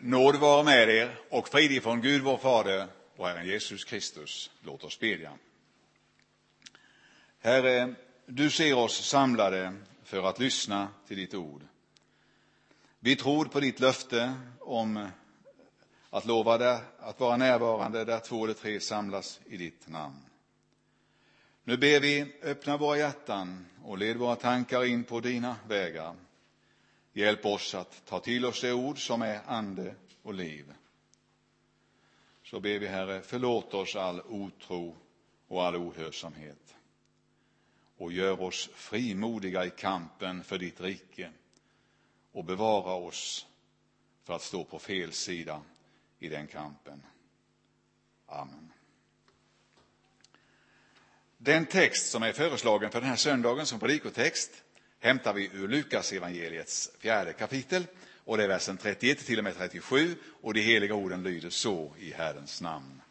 Nåd vara med er och frid ifrån Gud vår Fader och Herren Jesus Kristus. Låt oss bedja. Herre, du ser oss samlade för att lyssna till ditt ord. Vi tror på ditt löfte om att lova dig att vara närvarande där 2 eller 3 samlas i ditt namn. Nu ber vi, öppna våra hjärtan och led våra tankar in på dina vägar. Hjälp oss att ta till oss det ord som är ande och liv. Så ber vi, Herre, förlåt oss all otro och all ohörsamhet. Och gör oss frimodiga i kampen för ditt rike. Och bevara oss för att stå på fel sida i den kampen. Amen. Den text som är föreslagen för den här söndagen som predikotext hämtar vi ur Lukas evangeliets 4:e kapitel, och det är versen 31 till och med 37, och de heliga orden lyder så i Herrens namn.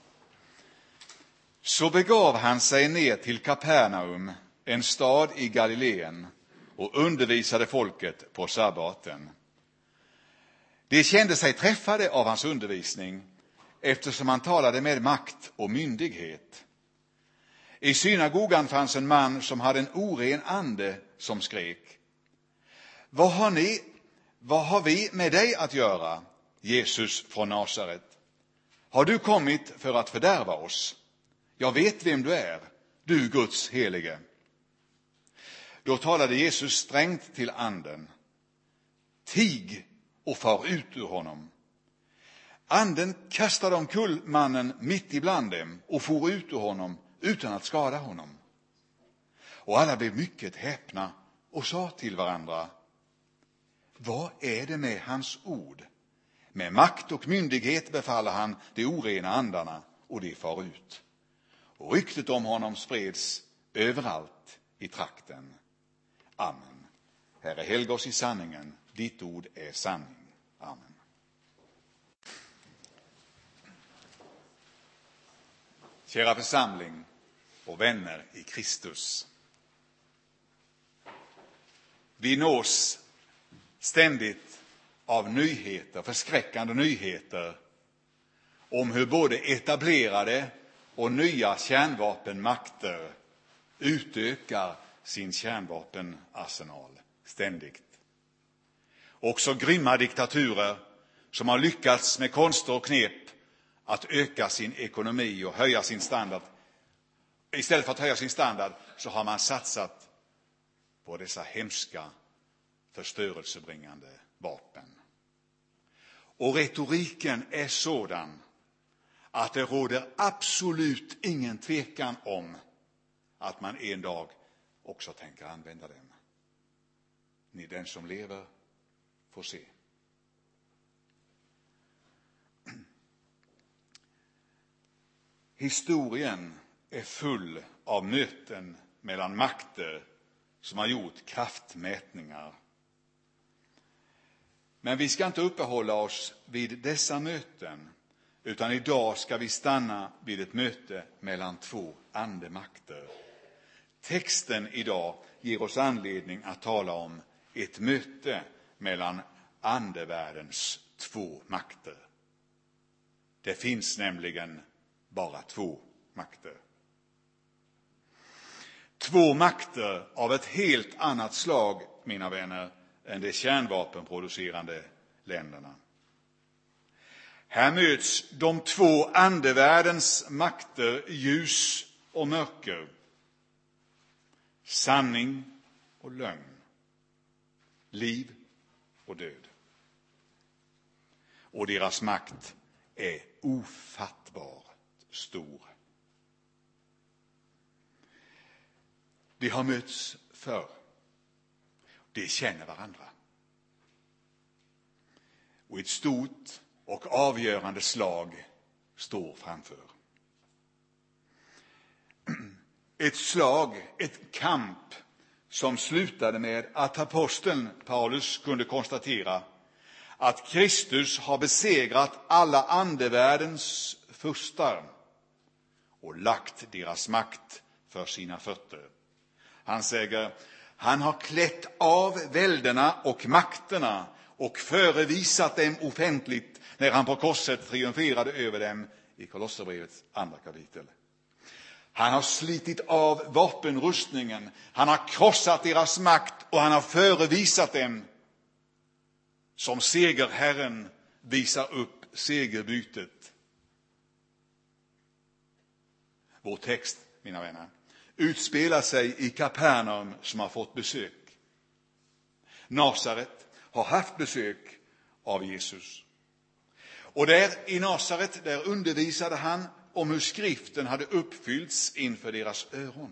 Så begav han sig ner till Kapernaum, en stad i Galileen, och undervisade folket på sabbaten. De kände sig träffade av hans undervisning, eftersom han talade med makt och myndighet. I synagogan fanns en man som hade en oren ande som skrek: Vad har vi med dig att göra, Jesus från Nasaret? Har du kommit för att fördärva oss? Jag vet vem du är, du Guds helige. Då talade Jesus strängt till anden: Tig och far ut ur honom. Anden kastade omkull mannen mitt ibland dem och for ut ur honom utan att skada honom. Och alla blev mycket häpna och sa till varandra: Vad är det med hans ord? Med makt och myndighet befaller han de orena andarna, och de far ut. Och ryktet om honom spreds överallt i trakten. Amen. Herre, helga oss i sanningen. Ditt ord är sanning. Amen. Kära församling och vänner i Kristus. Vi nås ständigt av nyheter, förskräckande nyheter, om hur både etablerade och nya kärnvapenmakter utökar sin kärnvapenarsenal ständigt. Också grymma diktaturer som har lyckats med konster och knep att öka sin ekonomi och höja sin standard. Istället för att höja sin standard så har man satsat på dessa hemska förstörelsebringande vapen. Och retoriken är sådan att det råder absolut ingen tvekan om att man en dag också tänker använda den. Ni, den som lever får se. Historien är full av möten mellan makter som har gjort kraftmätningar. Men vi ska inte uppehålla oss vid dessa möten, utan idag ska vi stanna vid ett möte mellan 2 andemakter. Texten idag ger oss anledning att tala om ett möte mellan andevärldens 2 makter. Det finns nämligen bara 2 makter. 2 makter av ett helt annat slag, mina vänner, än de kärnvapenproducerande länderna. Här möts de 2 andevärldens makter, ljus och mörker, sanning och lögn, liv och död. Och deras makt är ofattbart stor. De har mötts förr. De känner varandra. Och ett stort och avgörande slag står framför. Ett slag, ett kamp som slutade med att aposteln Paulus kunde konstatera att Kristus har besegrat alla andevärldens furstar och lagt deras makt för sina fötter. Han säger: han har klätt av välderna och makterna och förevisat dem offentligt när han på korset triumferade över dem i Kolosserbrevets 2 kapitel. Han har slitit av vapenrustningen, han har krossat deras makt och han har förevisat dem som segerherren visar upp segerbytet. Vår text, mina vänner, utspelar sig i Kapernaum som har fått besök. Nasaret har haft besök av Jesus. Och där i Nasaret, där undervisade han om hur skriften hade uppfyllts inför deras öron.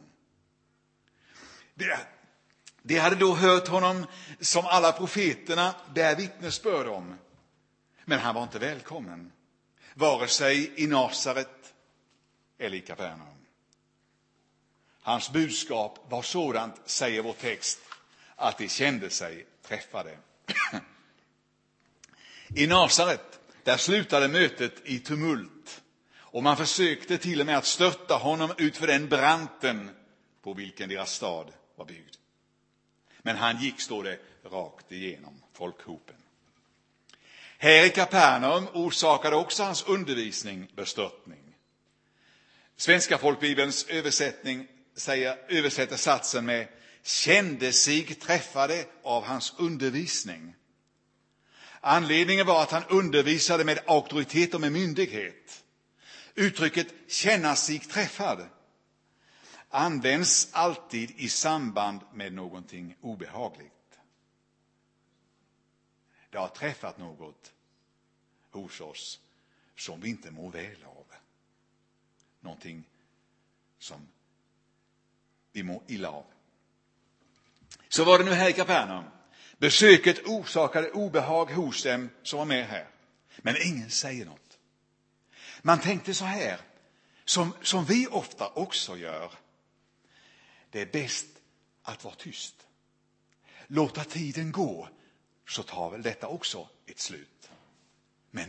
De hade då hört honom som alla profeterna bär vittnesbörd om. Men han var inte välkommen, vare sig i Nasaret eller i Kapernaum. Hans budskap var sådant, säger vår text, att de kände sig träffade. I Nasaret, där slutade mötet i tumult. Och man försökte till och med att störta honom ut för den branten på vilken deras stad var byggd. Men han gick, står det, rakt igenom folkhopen. Här i Kapernaum orsakade också hans undervisning bestörtning. Svenska folkbibelns översättning översätter satsen med kände sig träffade av hans undervisning. Anledningen var att han undervisade med auktoritet och med myndighet. Uttrycket känna sig träffad används alltid i samband med någonting obehagligt. Det har träffat något hos oss som vi inte mår väl av. Någonting som vi mår illa av. Så var det nu här i Kapernaum. Besöket orsakade obehag hos dem som var med här. Men ingen säger något. Man tänkte så här, som vi ofta också gör. Det är bäst att vara tyst. Låta tiden gå, så tar väl detta också ett slut. Men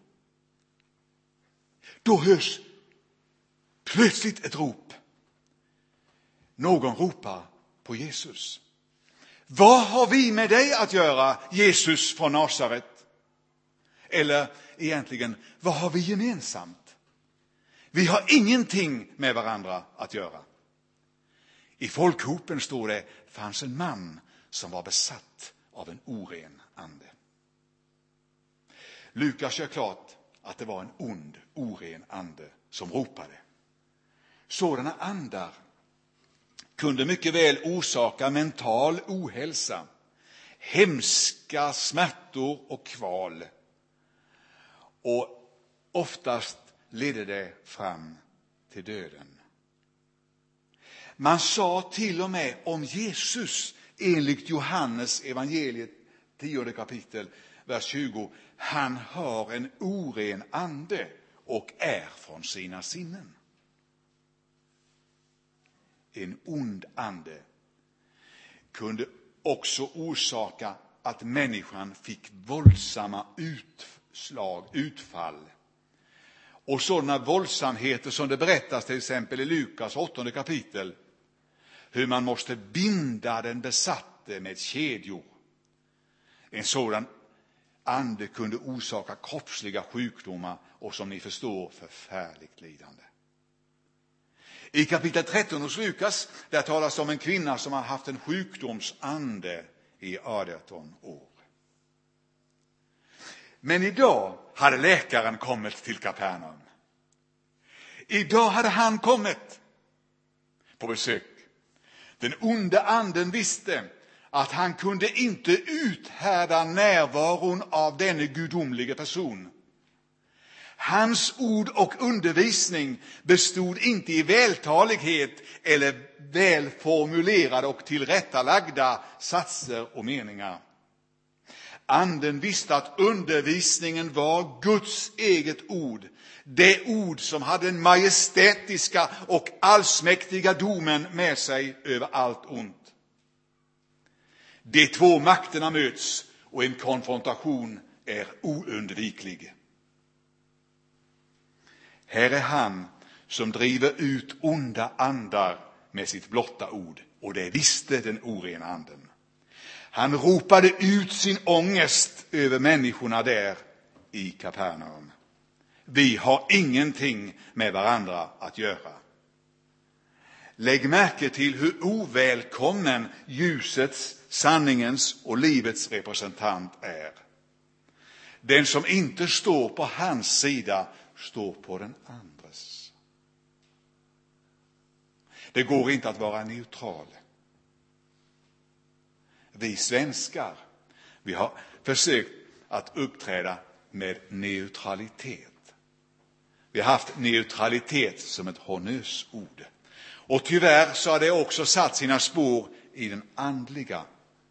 då hörs plötsligt ett rop. Någon ropar på Jesus. Vad har vi med dig att göra, Jesus från Nasaret? Eller egentligen, vad har vi gemensamt? Vi har ingenting med varandra att göra. I folkhopen, står det, fanns en man som var besatt av en oren ande. Lukas gör klart att det var en ond, oren ande som ropade. Sådana andar kunde mycket väl orsaka mental ohälsa, hemska smärtor och kval. Och oftast ledde det fram till döden. Man sa till och med om Jesus enligt Johannes evangeliet 10 kapitel, vers 20. Han har en oren ande och är från sina sinnen. En ond ande kunde också orsaka att människan fick våldsamma utfall. Och sådana våldsamheter som det berättas till exempel i Lukas 8 kapitel. Hur man måste binda den besatte med kedjor. En sådan ande kunde orsaka kroppsliga sjukdomar och, som ni förstår, förfärligt lidande. I kapitel 13 hos Lukas, där talas om en kvinna som har haft en sjukdomsande i 18 år. Men idag hade läkaren kommit till Kapernaum. Idag hade han kommit på besök. Den onde anden visste att han kunde inte uthärda närvaron av denne gudomlige person. Hans ord och undervisning bestod inte i vältalighet eller välformulerade och tillrättalagda satser och meningar. Anden visste att undervisningen var Guds eget ord. Det ord som hade den majestätiska och allsmäktiga domen med sig över allt ont. De två makterna möts och en konfrontation är oundviklig. Här är han som driver ut onda andar med sitt blotta ord, och det visste den orena anden. Han ropade ut sin ångest över människorna där i Kapernaum. Vi har ingenting med varandra att göra. Lägg märke till hur ovälkommen ljusets, sanningens och livets representant är. Den som inte står på hans sida står på den andres. Det går inte att vara neutral. Vi svenskar, vi har försökt att uppträda med neutralitet. Vi har haft neutralitet som ett honnörsord. Och tyvärr så har det också satt sina spår i den andliga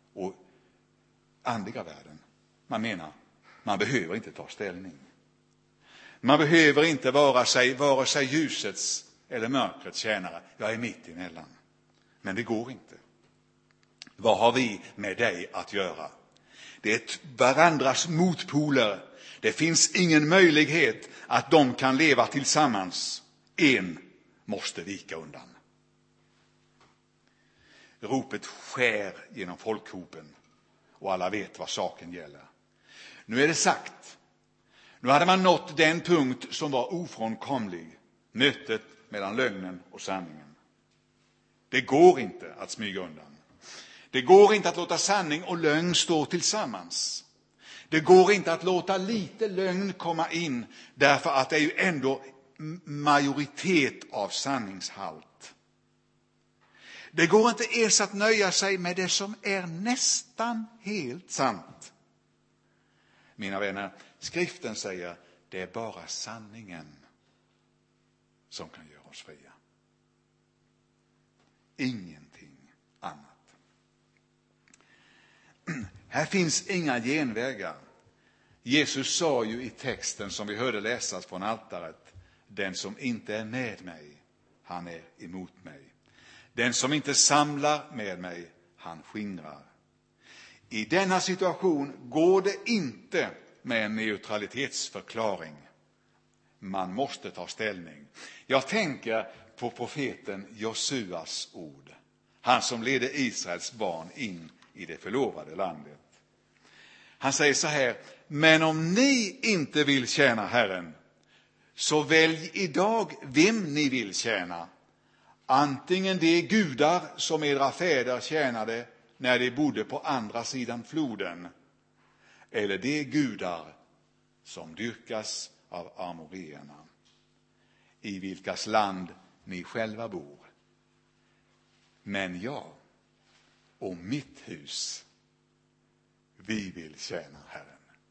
världen. Man menar, man behöver inte ta ställning. Man behöver inte vare sig ljusets eller mörkrets tjänare. Jag är mitt emellan. Men det går inte. Vad har vi med dig att göra? Det är varandras motpoler. Det finns ingen möjlighet att de kan leva tillsammans. En måste vika undan. Ropet skär genom folkhopen och alla vet vad saken gäller. Nu är det sagt. Nu hade man nått den punkt som var ofrånkomlig. Mötet mellan lögnen och sanningen. Det går inte att smyga undan. Det går inte att låta sanning och lögn stå tillsammans. Det går inte att låta lite lögn komma in därför att det är ju ändå majoritet av sanningshalt. Det går inte ens att nöja sig med det som är nästan helt sant. Mina vänner, skriften säger det är bara sanningen som kan göra oss fria. Ingenting annat. Här finns inga genvägar. Jesus sa ju i texten som vi hörde läsas från altaret: den som inte är med mig, han är emot mig. Den som inte samlar med mig, han skingrar. I denna situation går det inte med en neutralitetsförklaring. Man måste ta ställning. Jag tänker på profeten Josuas ord. Han som ledde Israels barn in i det förlovade landet. Han säger så här: men om ni inte vill tjäna Herren, så välj idag vem ni vill tjäna. Antingen de gudar som era fäder tjänade när de bodde på andra sidan floden, eller de gudar som dyrkas av amoreerna, i vilkas land ni själva bor. Men jag och mitt hus, vi vill tjäna Herren.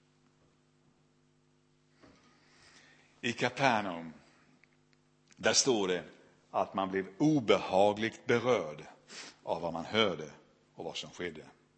I Kapernaum, där står det att man blev obehagligt berörd av vad man hörde och vad som skedde.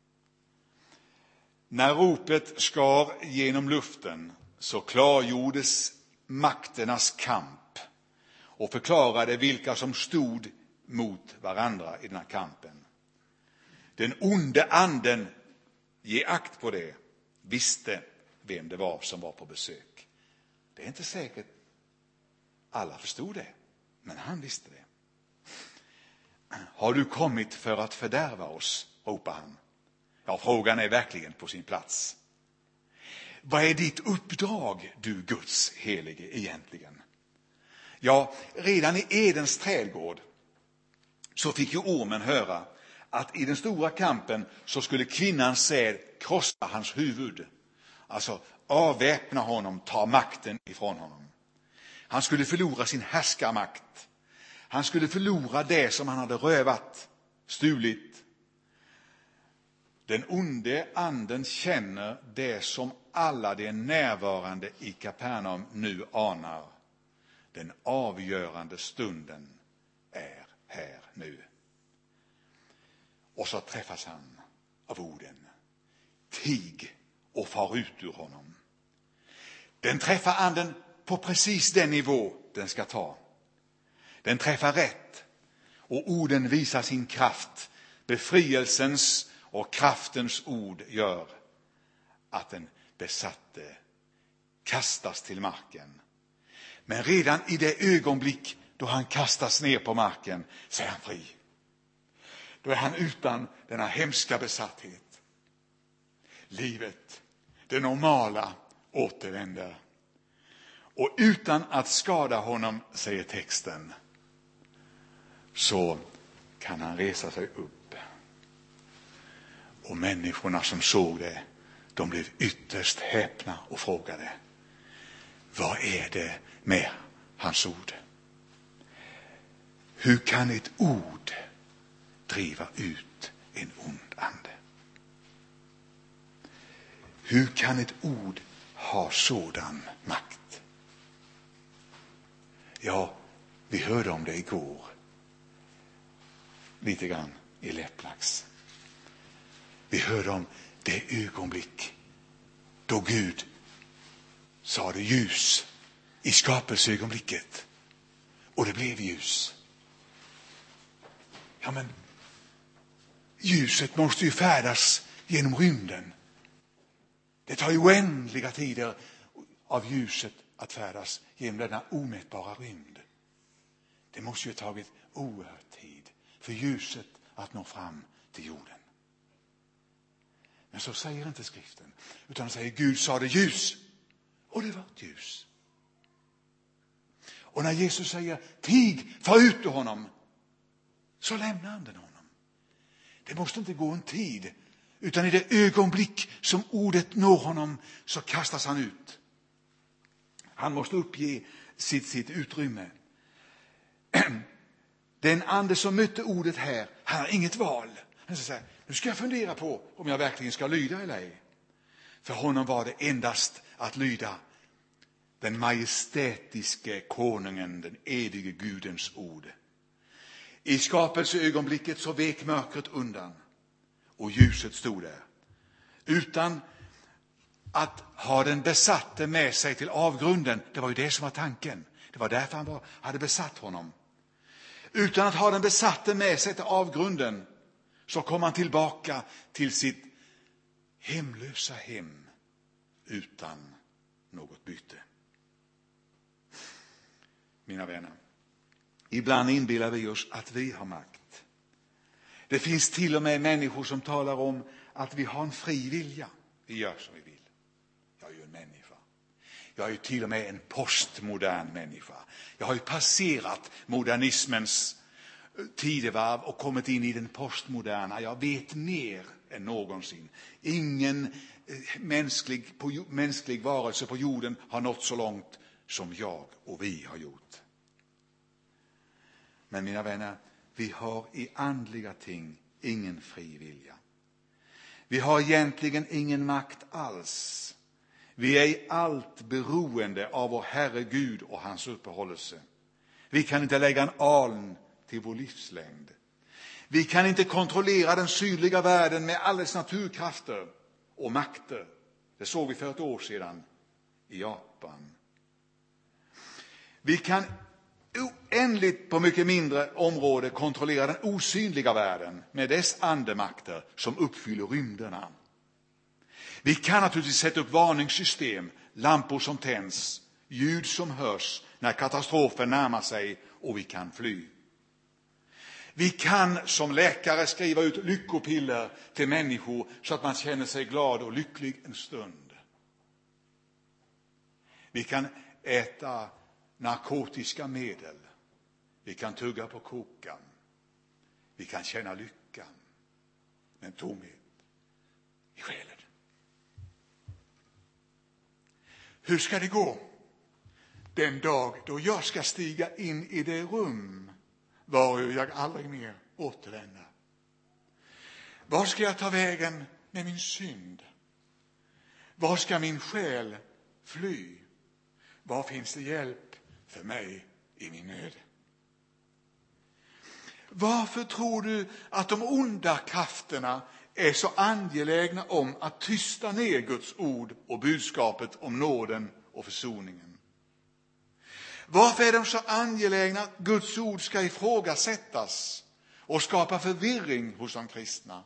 När ropet skar genom luften så klargjordes makternas kamp och förklarade vilka som stod mot varandra i den här kampen. Den onde anden, ge akt på det, visste vem det var som var på besök. Det är inte säkert alla förstod det, men han visste det. Har du kommit för att fördärva oss, ropar han. Ja, frågan är verkligen på sin plats. Vad är ditt uppdrag, du Guds helige, egentligen? Ja, redan i Edens trädgård så fick ju ormen höra att i den stora kampen så skulle kvinnans säd krossa hans huvud. Alltså avväpna honom, ta makten ifrån honom. Han skulle förlora sin härskarmakt. Han skulle förlora det som han hade rövat, stulit. Den onde anden känner det som alla de närvarande i Kapernaum nu anar. Den avgörande stunden är här nu. Och så träffas han av orden: tig och far ut ur honom. Den träffar anden på precis den nivå den ska ta. Den träffar rätt och orden visar sin kraft. Befrielsens och kraftens ord gör att den besatte kastas till marken. Men redan i det ögonblick då han kastas ner på marken så är han fri. Då är han utan denna hemska besatthet. livet, det normala, återvänder. Och utan att skada honom, säger texten, så kan han resa sig upp. Och människorna som såg det, de blev ytterst häpna och frågade: vad är det med hans ord? Hur kan ett ord driva ut en ond ande? Hur kan ett ord ha sådan makt? Ja, vi hörde om det igår. Lite grann i Läpplax. Vi hörde om det ögonblick då Gud sa det ljus i skapelseögonblicket. Och det blev ljus. Ja, men ljuset måste ju färdas genom rymden. Det tar ju oändliga tider av ljuset att färdas genom denna omätbara rymd. Det måste ju ha tagit oerhört tid för ljuset att nå fram till jorden. Men så säger inte skriften, utan säger Gud sa det ljus. Och det var ett ljus. Och när Jesus säger tig, far ut ur honom, så lämnar anden honom. Det måste inte gå en tid, utan i det ögonblick som ordet når honom så kastas han ut. Han måste uppge sitt utrymme. Den ande som mötte ordet här, han har inget val. Han säger, nu ska jag fundera på om jag verkligen ska lyda eller ej. För honom var det endast att lyda den majestätiske konungen, den evige Gudens ord. I skapelseögonblicket så vek mörkret undan och ljuset stod där. Utan att ha den besatte med sig till avgrunden. Det var ju det som var tanken. Det var därför han hade besatt honom. Utan att ha den besatte med sig till avgrunden så kom han tillbaka till sitt hemlösa hem utan något byte. Mina vänner, ibland inbillar vi oss att vi har makt. Det finns till och med människor som talar om att vi har en fri vilja. Vi gör som vi vill. Jag är ju en människa. Jag är ju till och med en postmodern människa. Jag har ju passerat modernismens tidevarv och kommit in i den postmoderna. Jag vet mer än någonsin. Ingen mänsklig varelse på jorden har nått så långt som jag och vi har gjort. Men mina vänner, vi har i andliga ting ingen fri vilja. Vi har egentligen ingen makt alls. Vi är i allt beroende av vår Herre Gud och hans uppehållelse. Vi kan inte lägga en aln till vår livslängd. Vi kan inte kontrollera den synliga världen med alla dess naturkrafter och makter. Det såg vi för ett år sedan i Japan. Vi kan oändligt på mycket mindre område kontrollera den osynliga världen med dess andemakter som uppfyller rymderna. Vi kan naturligtvis sätta upp varningssystem, lampor som tänds, ljud som hörs när katastrofen närmar sig och vi kan fly. Vi kan som läkare skriva ut lyckopiller till människor så att man känner sig glad och lycklig en stund. Vi kan äta narkotiska medel. Vi kan tugga på kokan. Vi kan känna lyckan. Men tomhet i själen. Hur ska det gå den dag då jag ska stiga in i det rum var jag aldrig mer återvänder? Var ska jag ta vägen med min synd? Var ska min själ fly? Var finns det hjälp för mig i min nöd? Varför tror du att de onda krafterna är så angelägna om att tysta ner Guds ord och budskapet om nåden och försoningen? Varför är de så angelägna att Guds ord ska ifrågasättas och skapa förvirring hos de kristna?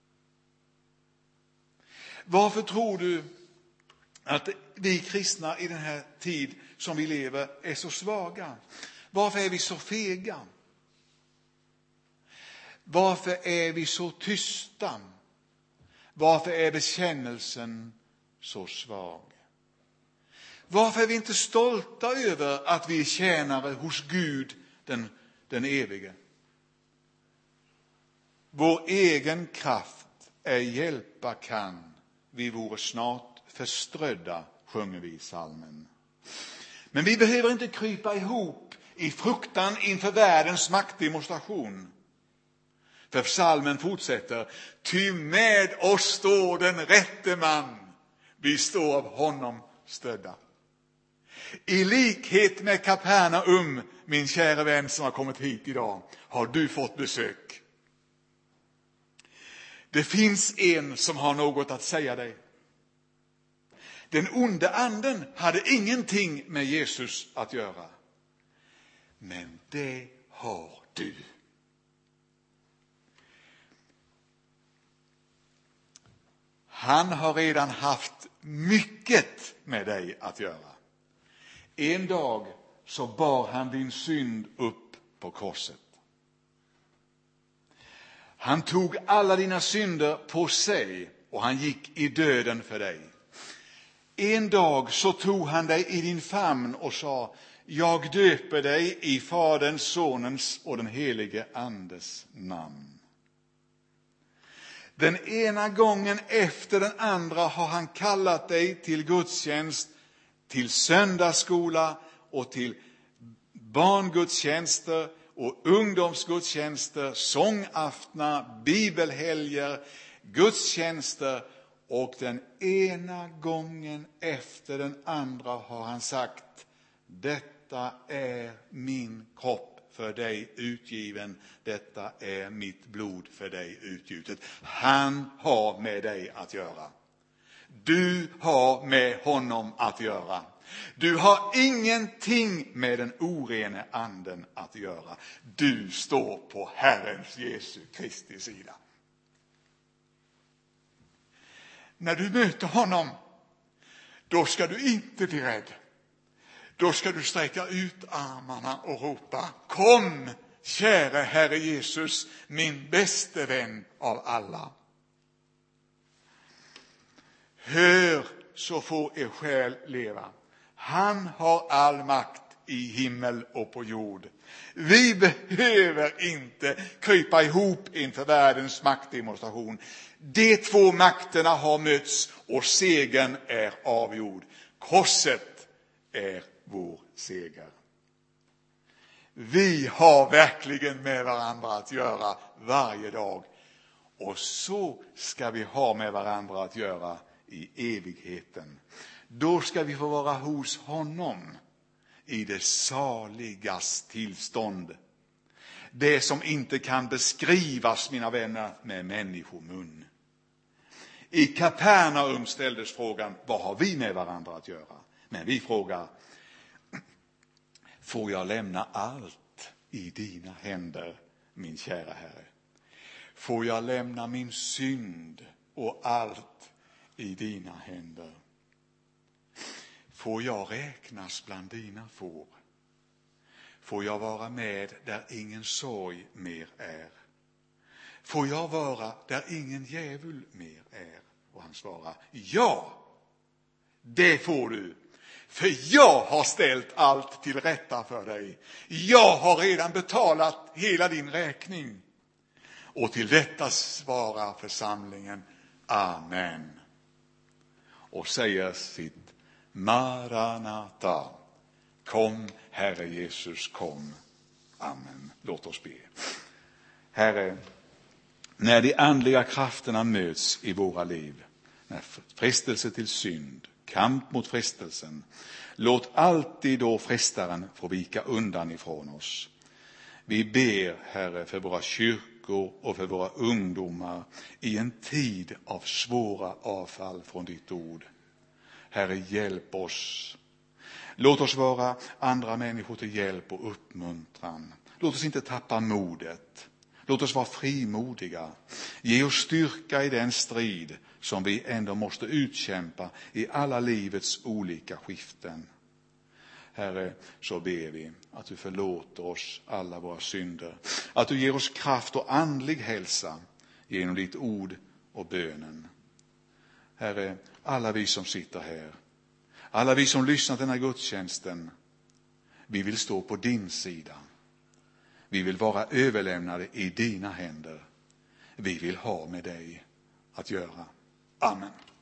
Varför tror du att vi kristna i den här tid som vi lever är så svaga? Varför är vi så fega? Varför är vi så tysta? Varför är bekännelsen så svag? Varför är vi inte stolta över att vi är tjänare hos Gud, den evige? Vår egen kraft är hjälpa kan, vi vore snart förströdda, sjunger vi i psalmen. Men vi behöver inte krypa ihop i fruktan inför världens maktdemonstration. För psalmen fortsätter: ty med oss står den rätte man, vi står av honom stödda. I likhet med Kapernaum, min kära vän som har kommit hit idag, har du fått besök. Det finns en som har något att säga dig. Den onde anden hade ingenting med Jesus att göra. Men det har du. Han har redan haft mycket med dig att göra. En dag så bar han din synd upp på korset. Han tog alla dina synder på sig och han gick i döden för dig. En dag så tog han dig i din famn och sa: jag döper dig i Faderns, Sonens och den helige Andes namn. Den ena gången efter den andra har han kallat dig till gudstjänst, till söndagsskola och till barngudstjänster och ungdomsgudstjänster, sångaftnar, bibelhelger, gudstjänster, och den ena gången efter den andra har han sagt: detta är min kropp för dig utgiven, detta är mitt blod för dig utgjutet. Han har med dig att göra. Du har med honom att göra. Du har ingenting med den orene anden att göra. Du står på Herrens Jesu Kristi sida. När du möter honom, då ska du inte bli rädd. Då ska du sträcka ut armarna och ropa: kom, käre Herre Jesus, min bäste vän av alla. Hör, så får er själ leva. Han har all makt i himmel och på jord. Vi behöver inte krypa ihop inför världens maktdemonstration. De två makterna har mötts och segern är avgjord. Korset är vår seger. Vi har verkligen med varandra att göra varje dag. Och så ska vi ha med varandra att göra i evigheten. Då ska vi få vara hos honom i det saligas tillstånd. Det som inte kan beskrivas, mina vänner, med människomun. I Kapernaum ställdes frågan: vad har vi med varandra att göra? Men vi frågar: får jag lämna allt i dina händer, min kära Herre? Får jag lämna min synd och allt i dina händer? Får jag räknas bland dina får? Får jag vara med där ingen sorg mer är? Får jag vara där ingen djävul mer är? Och han svarar: ja, det får du. För jag har ställt allt till rätta för dig. Jag har redan betalat hela din räkning. Och till detta svarar församlingen amen. Och säger sitt: Maranata, kom Herre Jesus, kom. Amen. Låt oss be. Herre, när de andliga krafterna möts i våra liv, när frestelse till synd, kamp mot frestelsen, låt alltid då frestaren få vika undan ifrån oss. Vi ber, Herre, för våra kyrkor och för våra ungdomar i en tid av svåra avfall från ditt ord. Herre, hjälp oss. Låt oss vara andra människor till hjälp och uppmuntran. Låt oss inte tappa modet. Låt oss vara frimodiga. Ge oss styrka i den strid som vi ändå måste utkämpa i alla livets olika skiften. Herre, så ber vi att du förlåter oss alla våra synder. Att du ger oss kraft och andlig hälsa genom ditt ord och bönen. Herre, alla vi som sitter här, alla vi som lyssnar till den här gudstjänsten, vi vill stå på din sida. Vi vill vara överlämnade i dina händer. Vi vill ha med dig att göra. Amen.